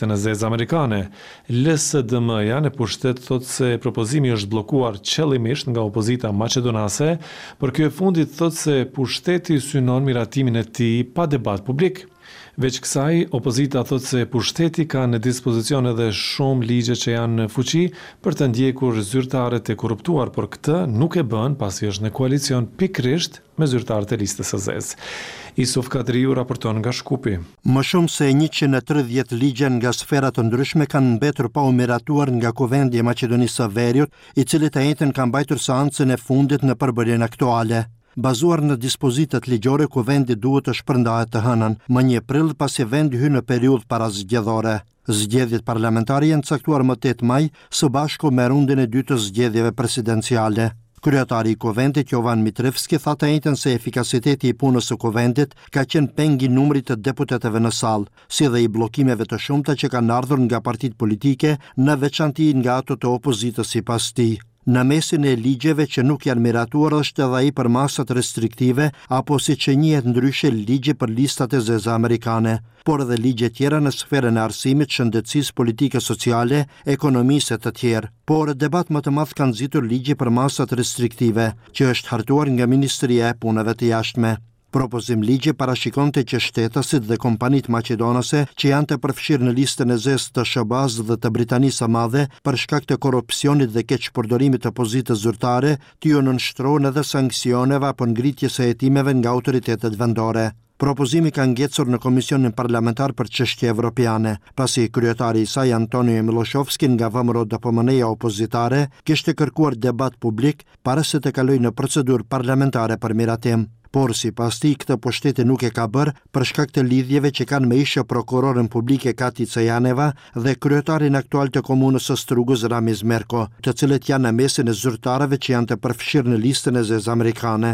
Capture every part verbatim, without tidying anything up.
në zezë amerikane. L S D M-ja në pushtet thot se propozimi është bllokuar qëllimisht nga opozita maqedonase, por ky e fundit thot se pushteti synon miratimin e tij pa debat publik. Veç kësaj, opozita thot se pushteti ka në dispozicion edhe shumë ligje që janë në fuqi për të ndjekur zyrtarët e korruptuar, por këtë nuk e bën pasi është në koalicion pikërisht me zyrtarët e listës së zezë. Isuf Kadriu raporton nga Shkupi. Më shumë se njëqind e tridhjetë ligje nga sfera të ndryshme kanë mbetur pa u miratuar nga Kuvendi i Maqedonisë së Veriut, i cili të njëjtën ka mbajtur seancën e fundit në përbërjen aktuale. Bazuar në dispozitat ligjore, Kuvendi duhet të shpërndahet të hënën, më një prill pasi vendi hyn në periudhë parazgjedhore. Zgjedhjet parlamentare janë caktuar më tetë maj, së bashku me rundin e dytë të zgjedhjeve presidenciale. Kryetari i Kuvendit Jovan Mitrevski tha të njëjtën se efikasiteti i punës së Kuvendit ka qenë peng i numrit të deputetëve në sallë, si dhe i bllokimeve të shumta që kanë ardhur nga partitë politike, në veçanti nga ato të opozitës sipas tij. Në mesin e ligjeve që nuk janë miratuar është edhe ai për masat restriktive apo siç e njihet ndryshe ligji për listat e zezë amerikane, por edhe ligje tjera në sferën e arsimit, shëndetësisë, politikës sociale, ekonomisë e të tjerë. Por debat më të madh ka nxitur ligji për masat restriktive, që është hartuar nga Ministria e Punëve të Jashtme. Propozim ligji parashikonte që shtetasit dhe kompanitë maqedonase që janë të përfshirë në listën e zezë të S B A-s dhe të Britanisë së Madhe për shkak të korrupsionit dhe keqpërdorimit të pozitës zyrtare, t'ju nënshtrohen edhe sanksioneve apo ngritjes së hetimeve nga autoritetet vendore. Propozimi ka ngecur në Komisionin Parlamentar për Çështje Evropiane, pasi kryetari i saj Antonio Miloshovski nga V M R O D P M N-ja opozitare kishte kërkuar debat publik para se të kalojë në procedurë parlamentare për miratim. Por sipas tij këtë pushteti nuk e ka bërë për shkak të lidhjeve që kanë me ish prokurorën publike Kati Cajaneva dhe kryetarin aktual të komunës së Strugës Ramiz Merko, të cilët janë në mesin e zyrtarëve që janë të përfshirë në listën e zezë amerikane.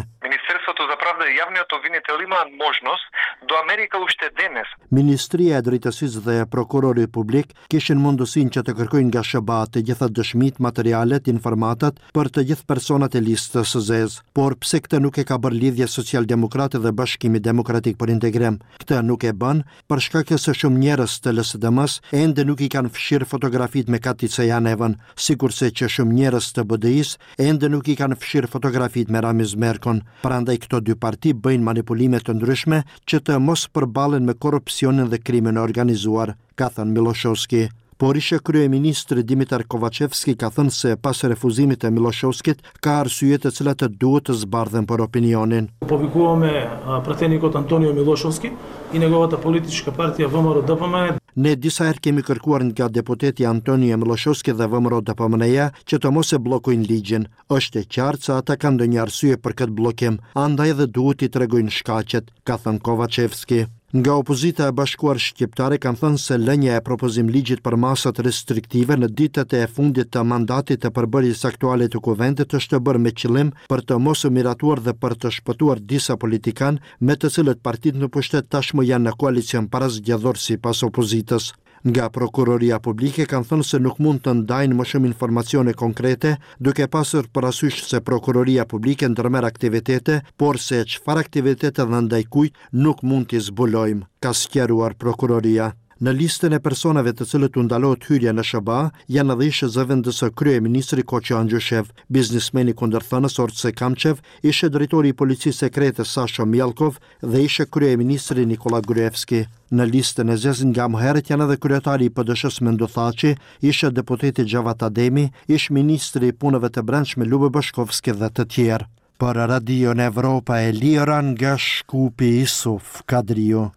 Ministria e Drejtësisë dhe Prokurori Publik kishin mundësinë që të kërkojnë nga S B A të gjitha dëshmitë, materialet, informatat për të gjithë personat e listës së zezë, por pse këtë nuk e ka bërë Lidhja Social-Demokrate dhe Bashkimi Demokratik për Integrim? Këtë nuk e bën për shkak se shumë njerëz të L S D M-s ende nuk i kanë fshirë fotografitë me Kati Cajanevën, sikurse që shumë njerëz të B D I-s ende nuk i kanë fshirë fotografitë me Ramiz Merkon. Prandaj këto dy parti bëjnë manipulime të ndryshme që të mos përballen me korrupsionin dhe krimin e organizuar, ka thënë Miloshovski. Por ishe kryeministri Dimitar Kovacevski ka thënë se pas refuzimit të Miloshovskit ka arsye të cilat të duhet të zbardhen për opinionin. Publikuame pratеникот Antonio Miloshovski i неговата политичка партија V M R O D P M N. Ne disa herë kemi kërkuar nga deputeti Antonio Miloshovski dhe V M R O D P M N-ja që të mos e bllokojnë ligjin. Është e qartë se ata kanë ndonjë arsye për këtë bllokim, andaj edhe duhet i tregojnë shkaqet, ka thënë Kovacevski. Nga opozita e bashkuar shqiptare kanë thënë se lënia e propozim ligjit për masat restriktive në ditët e fundit të mandatit të përbërjes aktuale të Kuvendit është bërë me qëllim për të mos u miratuar dhe për të shpëtuar disa politikan me të cilët partitë në pushtet tashmë janë në koalicion parazgjedhor sipas opozitës. Nga Prokuroria Publike kanë thënë se nuk mund të ndajnë më shumë informacione konkrete, duke pasur parasysh se Prokuroria Publike ndërmerr aktivitete, por se çfarë aktivitete dhe ndaj kujt nuk mund t'i zbulojmë, ka sqaruar Prokuroria. Në listën e personave të cilët u ndalohet hyrja në S B A janë edhe ish zëvendës kryeministri Koçi Angjushev, biznesmeni kundërthënës Orce Kamçev, ish drejtori i policisë sekrete Sasho Mjelkov dhe ish kryeministri Nikola Gruevski. Në listën e zezë nga më herët janë edhe kryetari i P D Sh-s Mendo Thaçi, ish deputeti Xhavat Ademi, ish ministri i punëve të brendshme Lube Bashkovski dhe të tjerë. Për Radion Evropa e Lira nga Shkupi, Isuf Kadriu.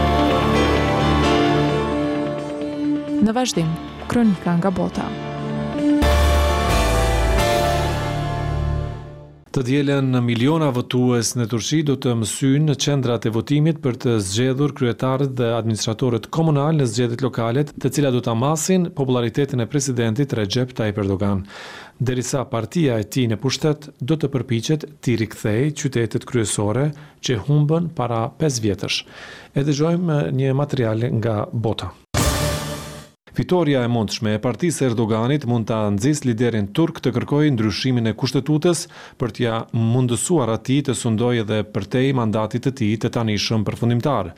Në vazhdim, kronika nga bota. Të dielën miliona votues në Turqi do të mësynë në qendrat e votimit për të zgjedhur kryetarët dhe administratorët komunal në zgjedhjet lokale, të cilat do ta masin popularitetin e presidentit Recep Tayyip Erdogan. Derisa partia e tij në pushtet do të përpiqet t'i rikthejë qytetet kryesore që humbën para pesë vjetësh. E dëgjojmë një material nga bota. Fitoria e mundshme e partisë Erdoganit mund ta nxjisë liderin turk të kërkojë ndryshimin e kushtetutës për t'ia mundësuar atij të sundojë edhe përtej mandatit të tij të tanishëm përfundimtar.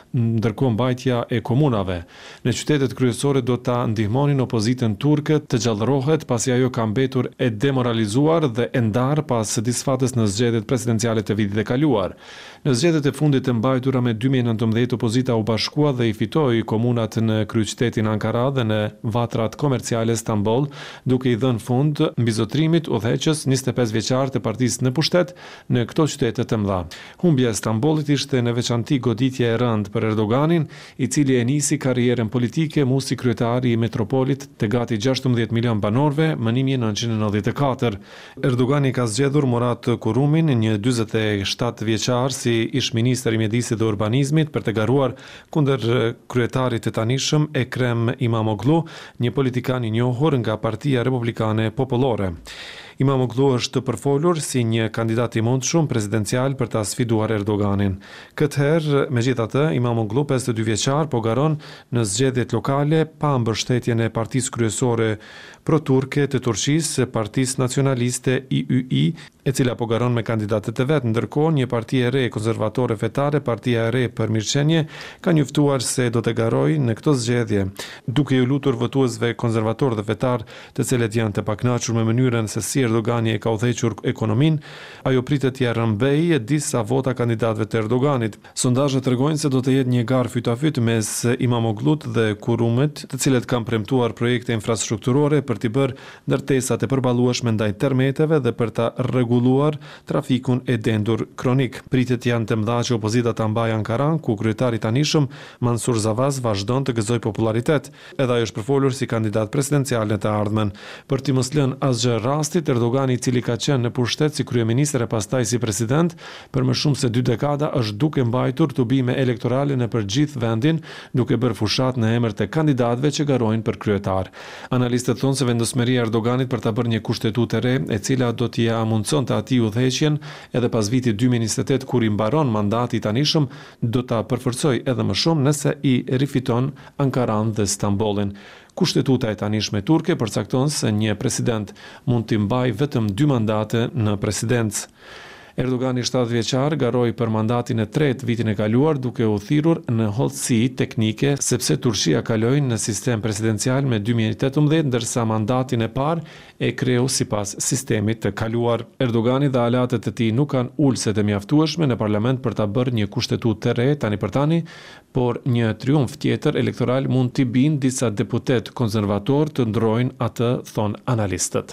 ndërkohë mbajtja e komunave. Në qytetet kryesore do ta ndihmonin opozitën turke të gjallërohet pasi ajo ka mbetur e demoralizuar dhe e ndarë pas disfatës në zgjedhjet presidenciale të vitit e kaluar. Në zgjedhjet e fundit të mbajtura me dy mijë e nëntëmbëdhjetë opozita u bashkua dhe i fitoi komunat në kryeqytetin Ankara dhe në vatrat komerciale Stamboll, duke i dhënë fund mbizotrimit udhëheqës njëzet e pesë vjeçar të partisë në pushtet në këto qytete të mëdha. Humbja e Stambollit ishte në veçanti goditje e rëndë për Erdoganin, i cili e nisi karrierën politike mu si kryetari i metropolit të gati gjashtëmbëdhjetë milion banorëve më një mijë e nëntëqind e nëntëdhjetë e katër. Erdogani ka zgjedhur Murat Kurumin, një dyzet e shtatë vjeçar, si ish ministër i mjedisit dhe urbanizmit për të garuar kundër kryetarit të tanishëm Ekrem Imamoglu, një politikan i njohur nga Partia Republikane Popullore. Imamoglu është përfolur si një kandidat i mundshëm presidencial për ta sfiduar Erdoganin. Këtë herë, megjithatë, Imamoglu, pesëdhjetë e dy vjeçar, po garon në zgjedhjet lokale pa mbështetjen e partisë kryesore pro-turke të Turqisë, Partisë Nacionaliste I Y I, e cila po garon me kandidatët e vet. Ndërkohë, një parti e re konservatore fetare, Partia e re për Mirëqenie, ka njoftuar se do të garojë në këto zgjedhje, duke i lutur votuesve konservatorë dhe fetar, të cilët janë të pakënaqur me mënyrën se si Erdogani e ka udhëhequr ekonominë, ajo pritet të rrëmbejë disa vota kandidatëve të Erdoganit. Sondazhet tregojnë se do të jetë një garë fytafyt mes Imamoglut dhe Kurumit, të cilët kanë premtuar projekte infrastrukturore për t'i bërë ndërtesat e përballueshme ndaj termeteve dhe për ta rregulluar trafikun e dendur kronik. Pritet janë të mëdha që opozita ta mbajë Ankaran, ku kryetari i tanishëm Mansur Zavaz vazhdon të gëzojë popularitet. Edhe ai është përfolur si kandidat presidencial në të ardhmen. Për t'i mos lënë asgjë rastit, Erdogani, i cili ka qenë në pushtet si kryeministër e pastaj si president për më shumë se dy dekada, është duke mbajtur tubime elektorale në për gjithë vendin, duke bërë fushat në emër të kandidatëve që garojnë për kryetar. Analistët thonë se vendosmëria e Erdoganit për ta bërë një kushtetutë e re, e cila do t'i amundsonte atij udhëheqjen edhe pas vitit dy mijë e njëzet e tetë, kur i mbaron mandati i tanishëm, do ta përforcojë edhe më shumë nëse i rifiton Ankaran dhe Stambollin. Kushtetuta e tanishme turke përcakton se një president mund t'i mbajë vetëm dy mandate në presidencë. Erdogani, shtatë vjeçar, garoi për mandatin e tretë vitin e kaluar, duke u thirrur në hollësi teknike sepse Turqia kaloi në sistem presidencial me dy mijë e tetëmbëdhjetë, ndërsa mandatin e parë e kreu sipas sistemit të kaluar. Erdogani dhe aleatët e tij nuk kanë ulëse të mjaftueshme në parlament për ta bërë një kushtetutë të re tani për tani, por një triumf tjetër elektoral mund t'i bindë disa deputet konservator të ndrojnë atë, thon analistët.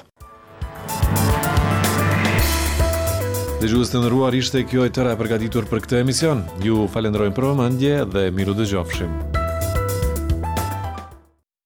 Dëgjues të nderuar, ishte kjo e tëra e përgatitur për këtë emision. Ju falenderojmë për vëmendje dhe miru dëgjofshim.